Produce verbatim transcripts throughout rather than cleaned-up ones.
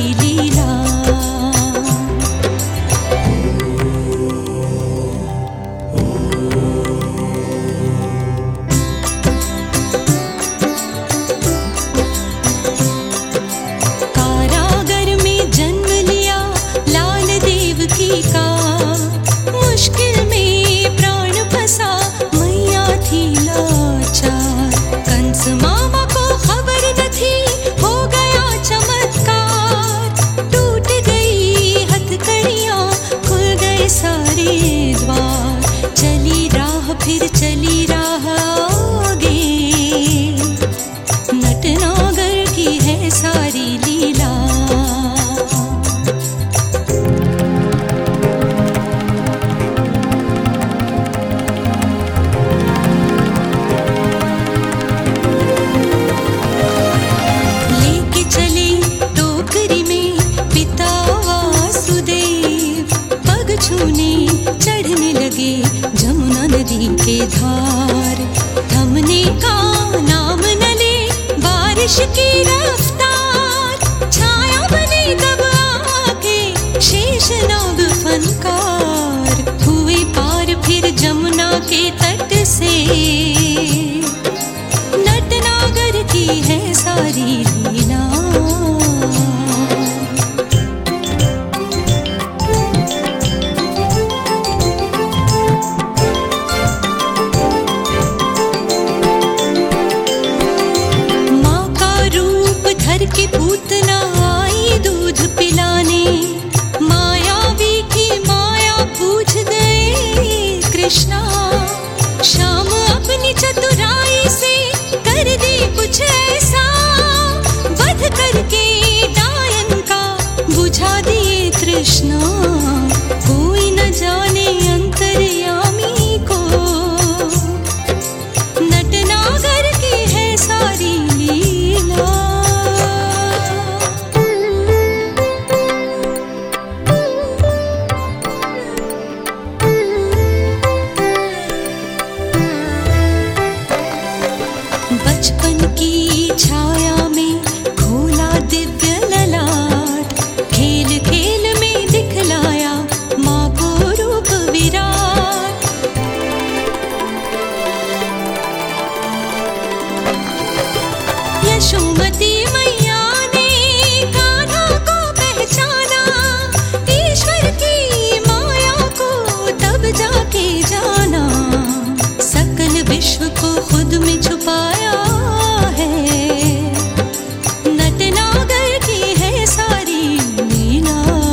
लीला। कारागर में जन्म लिया लाल देवकी का, मुश्किल में प्राण फंसा मैया थी लाचार। कंस मामा को खबर न थी हो गया चमत्कार, टूट गई हथकड़ियां खुल गए सारे द्वार। चली राह फिर चली राह आगे, नटनागर की है सारी लीला। लेके चले टोकरी में पिता वासुदेव, पग छूने चढ़ने लगे जमुना नदी के धार। थमने का नाम न ले बारिश की रफ्तार, छाया बने तब आके शेषनाग फनकार। हुए पार फिर जमुना के तट से, नटनागर की है सारी लीला। माँ का रूप धर के पूतना आई दूध पिलाने, मायावी की माया पूछ गए कृष्णा। शाम अपनी चतुराई से कर दे कुछ ऐसा, वध करके डायन का बुझा दिए तृष्णा। कोई न जाने अंतर्यामी को, नटनागर की है सारी लीला। बचपन की छाया में खोला दिव्य ललाट, खेल खेल में दिखलाया माँ को रूप विराट। यशोमती मैया ने कान्हा को पहचाना, ईश्वर की माया को तब जाके जाना। सकल विश्व को खुद में छुपाया है, नटनागर की है सारी लीला।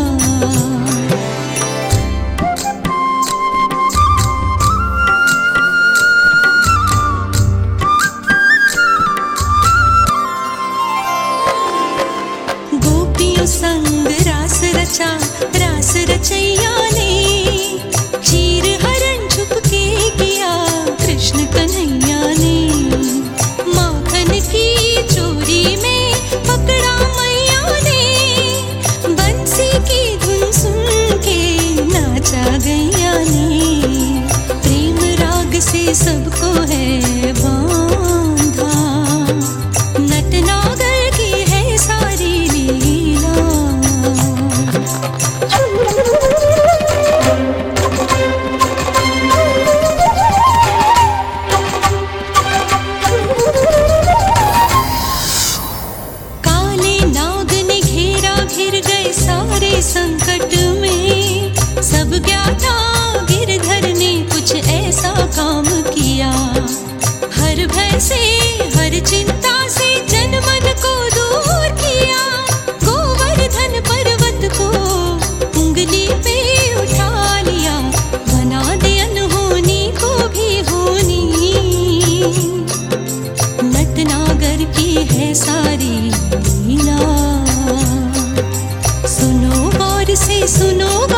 गोपियों संग रास रचा रास रचैया ने, चीर हरण छुपके किया कृष्ण कन्हैया ने। माखन की चोरी में पकड़ा मैया ने, बंसी की धुन सुन के नाचा गैया ने। प्रेम राग से सबको है बांधा, नटनागर की है सारी लीला। काले नाग ने घेरा घिर गए सारे संकट में, सब ज्ञाता गिरधर ने कुछ ऐसा काम किया। हर भय से हर चिंता से जन मन को दूर किया। गोवर्धन पर्वत को उंगली पे उठा लिया, बना दे अनहोनी को भी होनी। नटनागर की है सारी लीला। सुनो गौर से सुनो